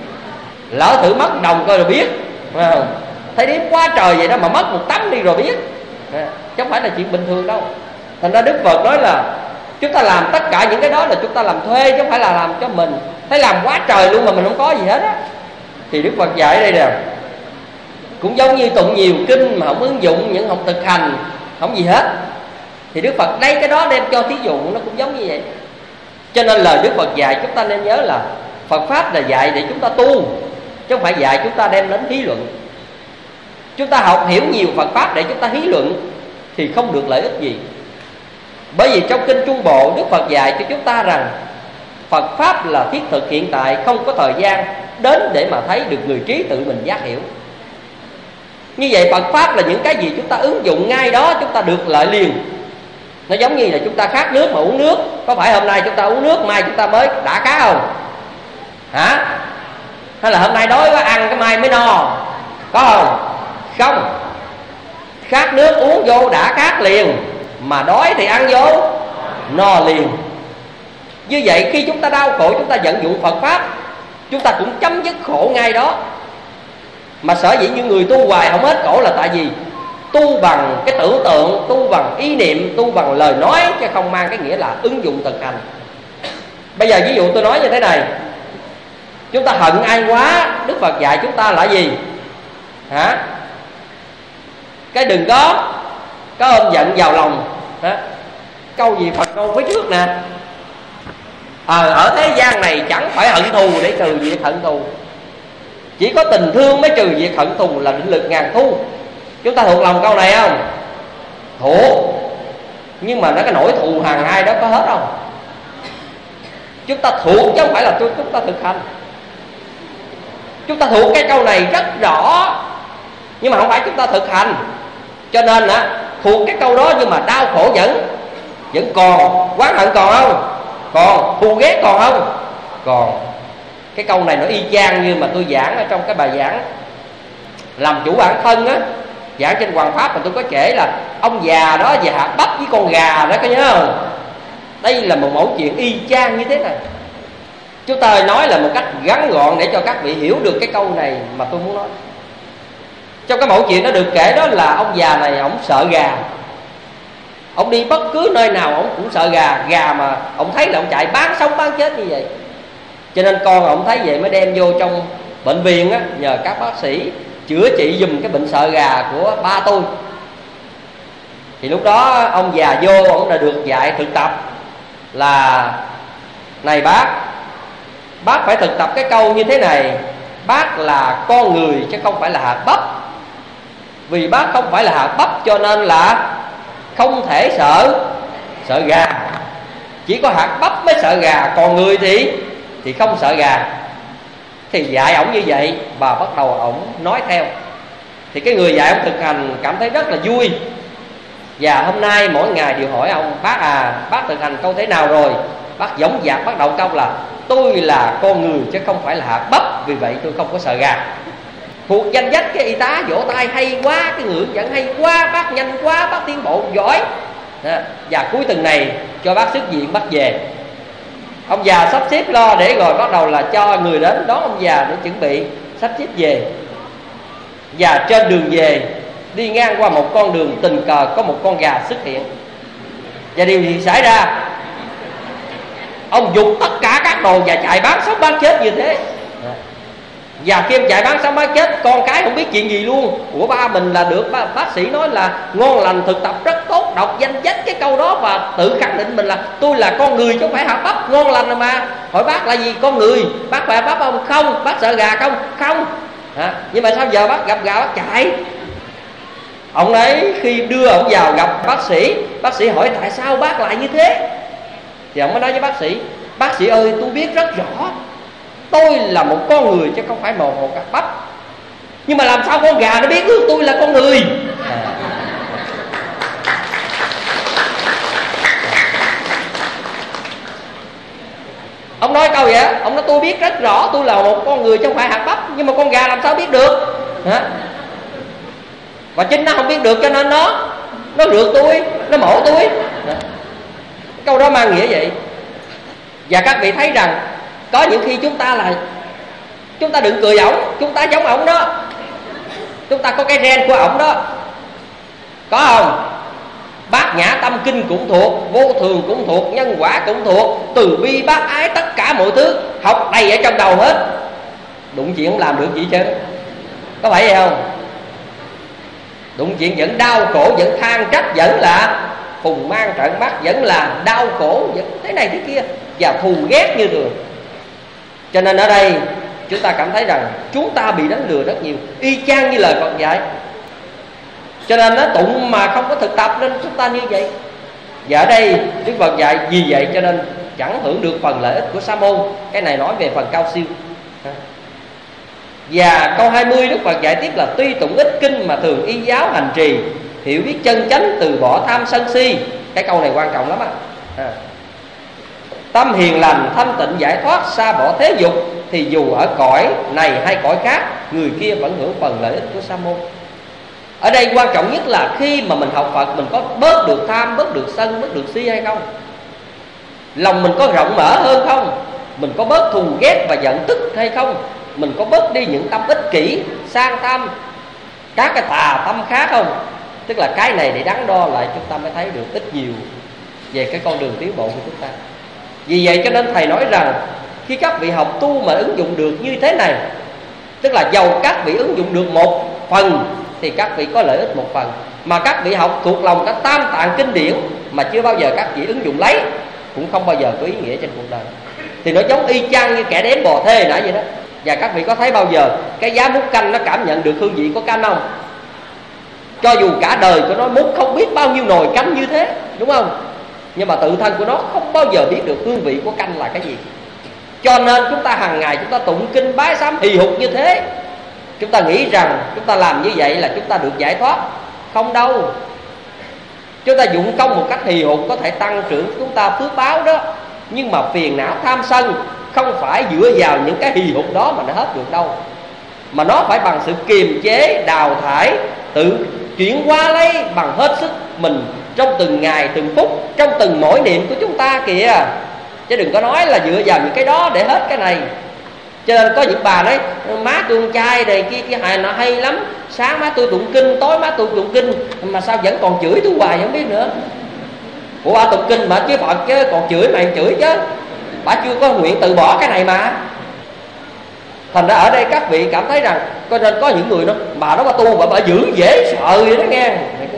Lỡ thử mất đồng coi rồi biết, phải không? Thấy điếm quá trời vậy đó mà mất một tấm đi rồi biết, chứ không phải là chuyện bình thường đâu. Thành ra Đức Phật nói là chúng ta làm tất cả những cái đó là chúng ta làm thuê, chứ không phải là làm cho mình. Thấy làm quá trời luôn mà mình không có gì hết á. Thì Đức Phật dạy đây nè, cũng giống như tụng nhiều kinh mà không ứng dụng, những không thực hành, không gì hết. Thì Đức Phật lấy cái đó đem cho thí dụ, nó cũng giống như vậy. Cho nên lời Đức Phật dạy chúng ta nên nhớ là Phật Pháp là dạy để chúng ta tu, chứ không phải dạy chúng ta đem đến thí luận. Chúng ta học hiểu nhiều Phật Pháp để chúng ta thí luận thì không được lợi ích gì. Bởi vì trong kinh Trung Bộ, Đức Phật dạy cho chúng ta rằng Phật Pháp là thiết thực hiện tại, không có thời gian đến để mà thấy được người trí tự mình giác hiểu. Như vậy Phật Pháp là những cái gì chúng ta ứng dụng ngay đó chúng ta được lợi liền. Nó giống như là chúng ta khát nước mà uống nước. Có phải hôm nay chúng ta uống nước, mai chúng ta mới đã khát không? Hả? Hay là hôm nay đói quá ăn cái mai mới no? Có không? Không. Khát nước uống vô đã khát liền, mà đói thì ăn vô no liền. Như vậy khi chúng ta đau khổ, chúng ta vận dụng Phật Pháp, chúng ta cũng chấm dứt khổ ngay đó. Mà sở dĩ những người tu hoài không hết khổ là tại vì tu bằng cái tưởng tượng, tu bằng ý niệm, tu bằng lời nói, chứ không mang cái nghĩa là ứng dụng thực hành. Bây giờ ví dụ tôi nói như thế này: chúng ta hận ai quá, Đức Phật dạy chúng ta là gì? Hả? Cái đừng có có ôm giận vào lòng. Hả? Câu gì Phật câu phía trước nè: à, ở thế gian này chẳng phải hận thù để trừ diệt hận thù, chỉ có tình thương mới trừ diệt hận thù, là định lực ngàn thu. Chúng ta thuộc lòng câu này không? Thuộc. Nhưng mà nó cái nỗi thù hàng ai đó có hết không? Chúng ta thuộc chứ không phải là chúng ta thực hành. Chúng ta thuộc cái câu này rất rõ, nhưng mà không phải chúng ta thực hành. Cho nên á, thuộc cái câu đó nhưng mà đau khổ vẫn Vẫn còn. Oán hận còn không? Còn. Thù ghét còn không? Còn. Cái câu này nó y chang như mà tôi giảng ở trong cái bài giảng làm chủ bản thân á, giảng trên Hoàng Pháp mà tôi có kể là ông già đó về hạt bắp với con gà đó, có nhớ không? Đây là một mẫu chuyện y chang như thế này. Chúng ta nói là một cách ngắn gọn để cho các vị hiểu được cái câu này mà tôi muốn nói. Trong cái mẫu chuyện nó được kể đó là ông già này ổng sợ gà. Ông đi bất cứ nơi nào ổng cũng sợ gà. Gà mà ổng thấy là ổng chạy bán sống bán chết như vậy. Cho nên con ổng thấy vậy mới đem vô trong bệnh viện á, nhờ các bác sĩ chữa trị giùm cái bệnh sợ gà của ba tôi. Thì lúc đó ông già vô, ổng đã được dạy thực tập là: này bác, bác phải thực tập cái câu như thế này: bác là con người chứ không phải là hạt bắp. Vì bác không phải là hạt bắp cho nên là không thể sợ sợ gà. Chỉ có hạt bắp mới sợ gà, còn người thì thì không sợ gà. Thì dạy ổng như vậy và bắt đầu ổng nói theo. Thì cái người dạy ổng thực hành cảm thấy rất là vui. Và hôm nay mỗi ngày đều hỏi ông: bác à, bác thực hành câu thế nào rồi? Bác dõng dạc bắt đầu câu là: tôi là con người chứ không phải là hạt bắp, vì vậy tôi không có sợ gà. Thuộc danh sách cái y tá vỗ tay hay quá, cái ngưỡng vẫn hay quá, bác nhanh quá, bác tiến bộ giỏi. À, và cuối tuần này cho bác xuất viện bắt về. Ông già sắp xếp lo để rồi bắt đầu là cho người đến đón ông già để chuẩn bị sắp xếp về. Và trên đường về, đi ngang qua một con đường, tình cờ có một con gà xuất hiện. Và điều gì xảy ra? Ông giục tất cả các đồ và chạy bán sống bán chết như thế. Và khi em chạy bán sống bán chết, con cái không biết chuyện gì luôn. Của ba mình là được bác, bác sĩ nói là ngon lành, thực tập rất tốt, đọc danh sách cái câu đó và tự khẳng định mình là tôi là con người chứ không phải hạt bắp, ngon lành mà. Hỏi bác là gì? Con người. Bác phải bắp không? Không. Bác sợ gà không? Không. À, nhưng mà sao giờ bác gặp gà bác chạy? Ông ấy khi đưa ông vào gặp bác sĩ, bác sĩ hỏi tại sao bác lại như thế, thì ông mới nói với bác sĩ: bác sĩ ơi, tôi biết rất rõ tôi là một con người chứ không phải một một hạt bắp, nhưng mà làm sao con gà nó biết được tôi là con người? À. Ông nói câu vậy, ông nói tôi biết rất rõ tôi là một con người chứ không phải hạt bắp, nhưng mà con gà làm sao biết được? Hả? Và chính nó không biết được cho nên nó nó rượt tôi, nó mổ tôi. Đó. Câu đó mang nghĩa vậy. Và các vị thấy rằng có những khi chúng ta là chúng ta đừng cười ổng, chúng ta giống ổng đó, chúng ta có cái gen của ổng đó, có không? Bát nhã tâm kinh cũng thuộc, vô thường cũng thuộc, nhân quả cũng thuộc, từ bi bác ái, tất cả mọi thứ học đầy ở trong đầu hết. Đụng chuyện không làm được gì chứ, có phải vậy không? Đụng chuyện vẫn đau khổ, vẫn than trách, vẫn là phùng mang trợn mắt, vẫn là đau khổ, vẫn thế này thế kia, và thù ghét như thường. Cho nên ở đây chúng ta cảm thấy rằng chúng ta bị đánh lừa rất nhiều, y chang như lời Phật dạy. Cho nên nó tụng mà không có thực tập nên chúng ta như vậy. Và ở đây Đức Phật dạy vì vậy cho nên chẳng hưởng được phần lợi ích của sa môn. Cái này nói về phần cao siêu. Và câu hai mươi Đức Phật dạy tiếp là tuy tụng ít kinh mà thường y giáo hành trì, hiểu biết chân chánh, từ bỏ tham sân si. Cái câu này quan trọng lắm á. À. Tâm hiền lành, thanh tịnh giải thoát, xa bỏ thế dục, thì dù ở cõi này hay cõi khác, người kia vẫn hưởng phần lợi ích của sa môn. Ở đây quan trọng nhất là khi mà mình học Phật, mình có bớt được tham, bớt được sân, bớt được si hay không? Lòng mình có rộng mở hơn không? Mình có bớt thù ghét và giận tức hay không? Mình có bớt đi những tâm ích kỷ, sang tham, các cái tà tâm khác không? Tức là cái này để đắn đo lại chúng ta mới thấy được ít nhiều về cái con đường tiến bộ của chúng ta. Vì vậy cho nên Thầy nói rằng khi các vị học tu mà ứng dụng được như thế này, tức là dầu các vị ứng dụng được một phần thì các vị có lợi ích một phần, mà các vị học thuộc lòng các tam tạng kinh điển mà chưa bao giờ các vị ứng dụng lấy cũng không bao giờ có ý nghĩa trên cuộc đời. Thì nó giống y chang như kẻ đếm bò thê nãy vậy đó. Và các vị có thấy bao giờ cái giá múc canh nó cảm nhận được hương vị của canh không? Cho dù cả đời của nó múc không biết bao nhiêu nồi canh như thế, đúng không? Nhưng mà tự thân của nó không bao giờ biết được hương vị của canh là cái gì. Cho nên chúng ta hàng ngày chúng ta tụng kinh bái sám hì hục như thế, chúng ta nghĩ rằng chúng ta làm như vậy là chúng ta được giải thoát. Không đâu. Chúng ta dụng công một cách hì hục có thể tăng trưởng chúng ta phước báo đó, nhưng mà phiền não tham sân không phải dựa vào những cái hì hục đó mà nó hết được đâu, mà nó phải bằng sự kiềm chế, đào thải, tự chuyển hóa lấy bằng hết sức mình trong từng ngày, từng phút, trong từng mỗi niệm của chúng ta kìa. Chứ đừng có nói là dựa vào những cái đó để hết cái này. Cho nên có những bà nói má tôi con trai này kia kia hài nó hay lắm, sáng má tôi tụng kinh, tối má tôi tụng kinh, mà sao vẫn còn chửi tôi hoài không biết nữa. Ủa bà tụng kinh mà chứ Phật chứ còn chửi mày chửi chứ, bà chưa có nguyện từ bỏ cái này mà. Thành ra ở đây các vị cảm thấy rằng cho nên có những người nó bà đó bà tu bà, bà giữ dễ sợ vậy đó nghe.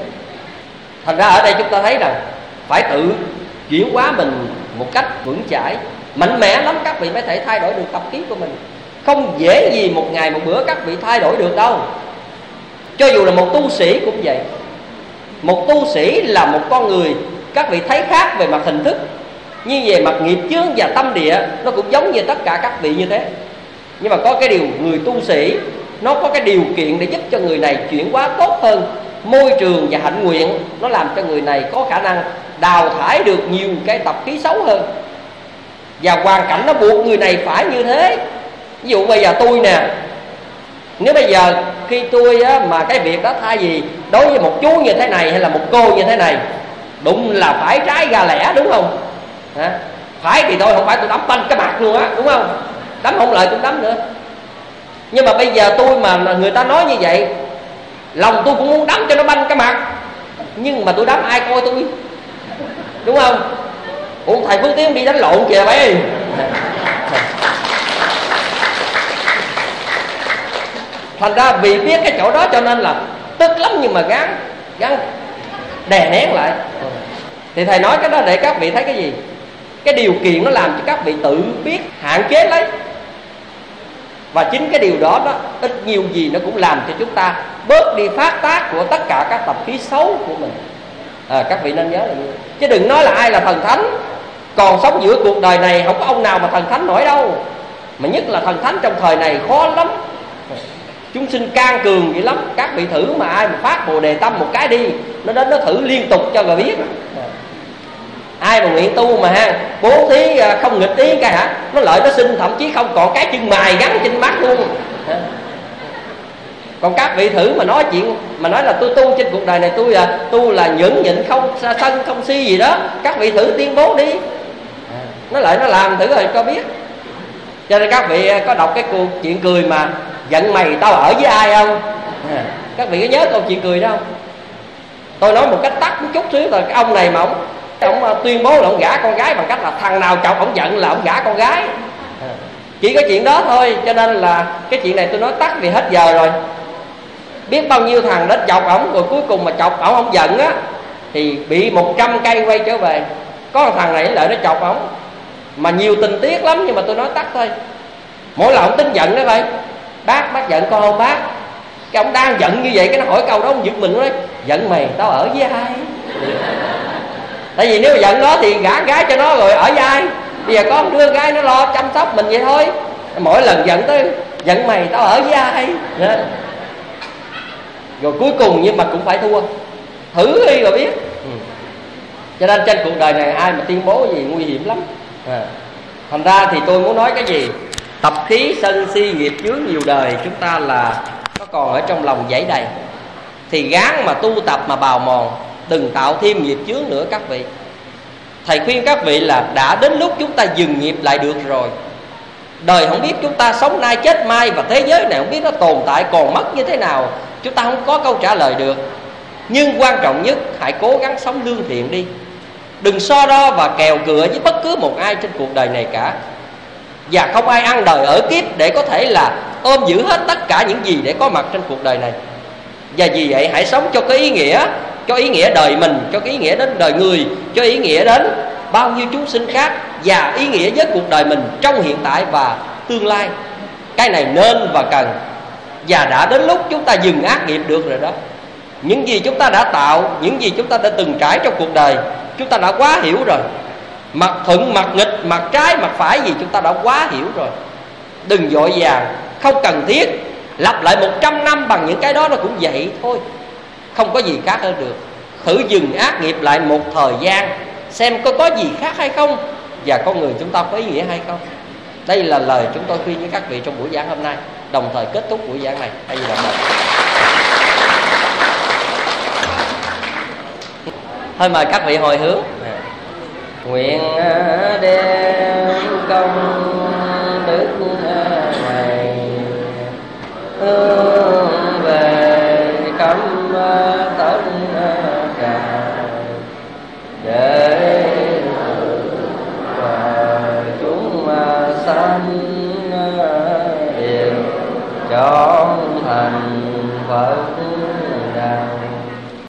Thành ra ở đây chúng ta thấy rằng phải tự chuyển hóa mình một cách vững chãi, mạnh mẽ lắm các vị mới thể thay đổi được tập khí của mình. Không dễ gì một ngày một bữa các vị thay đổi được đâu. Cho dù là một tu sĩ cũng vậy. Một tu sĩ là một con người các vị thấy khác về mặt hình thức, nhưng về mặt nghiệp chướng và tâm địa nó cũng giống như tất cả các vị như thế. Nhưng mà có cái điều người tu sĩ nó có cái điều kiện để giúp cho người này chuyển hóa tốt hơn. Môi trường và hạnh nguyện nó làm cho người này có khả năng đào thải được nhiều cái tập khí xấu hơn. và hoàn cảnh nó buộc người này phải như thế. Ví dụ bây giờ tôi nè, nếu bây giờ khi tôi á, mà cái việc đó thay vì đối với một chú như thế này hay là một cô như thế này, đụng là phải trái ra lẻ, đúng không? Hả? Phải thì thôi, không phải tôi đấm banh cái mặt luôn á, đúng không? Đấm không lợi cũng đấm nữa. Nhưng mà bây giờ tôi mà người ta nói như vậy, lòng tôi cũng muốn đấm cho nó banh cái mặt, nhưng mà tôi đấm ai coi tôi, đúng không? Ủa thầy Phước Tiến đi đánh lộn kìa vậy. Thành ra vì biết cái chỗ đó cho nên là tức lắm, nhưng mà gắng gắng đè nén lại. Thì thầy nói cái đó để các vị thấy cái gì? Cái điều kiện nó làm cho các vị tự biết hạn chế lấy. Và chính cái điều đó đó, ít nhiều gì nó cũng làm cho chúng ta bớt đi phát tác của tất cả các tập khí xấu của mình. À, các vị nên nhớ là như vậy. Chứ đừng nói là ai là thần thánh. Còn sống giữa cuộc đời này không có ông nào mà thần thánh nổi đâu. Mà nhất là thần thánh trong thời này khó lắm. Chúng sinh can cường vậy lắm. Các vị thử mà ai mà phát Bồ Đề Tâm một cái đi, nó đến nó thử liên tục cho rồi biết. Ai mà nguyện tu mà ha, bố thí không nghịch ý cái hả, nó lợi nó sinh, thậm chí không còn cái chân mày gắn trên mắt luôn. Còn các vị thử mà nói chuyện mà nói là tôi tu trên cuộc đời này, tôi là tu là nhẫn nhịn không sân không si gì đó, các vị thử tuyên bố đi, nó lợi nó làm thử rồi cho biết. Cho nên các vị có đọc cái câu chuyện cười mà giận mày tao ở với ai không? À, các vị có nhớ câu chuyện cười đó không? Tôi nói một cách tắt một chút xíu rồi, cái ông này mà ông ông tuyên bố là ông gả con gái bằng cách là thằng nào chọc ông giận là ông gả con gái. À, chỉ có chuyện đó thôi. Cho nên là cái chuyện này tôi nói tắt vì hết giờ rồi. Biết bao nhiêu thằng đến chọc ổng, rồi cuối cùng mà chọc ổng không giận á thì bị một trăm cây quay trở về. Có một thằng này lại nó chọc ổng mà nhiều tình tiết lắm, nhưng mà tôi nói tắt thôi. Mỗi lần ổng tính giận đó vậy, bác bác giận con không bác? Cái ông đang giận như vậy, cái nó hỏi câu đó ông giật mình, nói giận mày tao ở với ai? Tại vì nếu mà giận nó thì gả gái cho nó rồi ở với ai? Bây giờ có một đứa gái nó lo chăm sóc mình vậy thôi. Mỗi lần giận tới giận mày tao ở với ai? Đó. Rồi cuối cùng nhưng mà cũng phải thua. Thử đi rồi biết. Ừ. Cho nên trên cuộc đời này ai mà tuyên bố gì nguy hiểm lắm. À. Thành ra thì tôi muốn nói cái gì? Tập khí sân si nghiệp chướng nhiều đời chúng ta là nó còn ở trong lòng dãy đầy, thì gắng mà tu tập mà bào mòn, đừng tạo thêm nghiệp chướng nữa các vị. Thầy khuyên các vị là đã đến lúc chúng ta dừng nghiệp lại được rồi. Đời không biết chúng ta sống nay chết mai, và thế giới này không biết nó tồn tại còn mất như thế nào, chúng ta không có câu trả lời được. Nhưng quan trọng nhất hãy cố gắng sống lương thiện đi. Đừng so đo và kèo cựa với bất cứ một ai trên cuộc đời này cả. Và không ai ăn đời ở kiếp để có thể là ôm giữ hết tất cả những gì để có mặt trên cuộc đời này. Và vì vậy hãy sống cho cái ý nghĩa, cho ý nghĩa đời mình, cho cái ý nghĩa đến đời người, cho ý nghĩa đến bao nhiêu chúng sinh khác, và ý nghĩa với cuộc đời mình trong hiện tại và tương lai. Cái này nên và cần. Và đã đến lúc chúng ta dừng ác nghiệp được rồi đó. Những gì chúng ta đã tạo, những gì chúng ta đã từng trải trong cuộc đời, chúng ta đã quá hiểu rồi. Mặt thuận, mặt nghịch, mặt trái, mặt phải gì chúng ta đã quá hiểu rồi. Đừng vội vàng, không cần thiết lặp lại một trăm năm bằng những cái đó, nó cũng vậy thôi, không có gì khác hơn được. Thử dừng ác nghiệp lại một thời gian, xem có có gì khác hay không, và con người chúng ta có ý nghĩa hay không. Đây là lời chúng tôi khuyên với các vị trong buổi giảng hôm nay, đồng thời kết thúc buổi giảng này. Hay gì đồng thôi mời các vị hồi hướng. Nguyện đem công đức này hướng về cấm tất cả, để và chúng sanh đều chọn thành Phật đạo.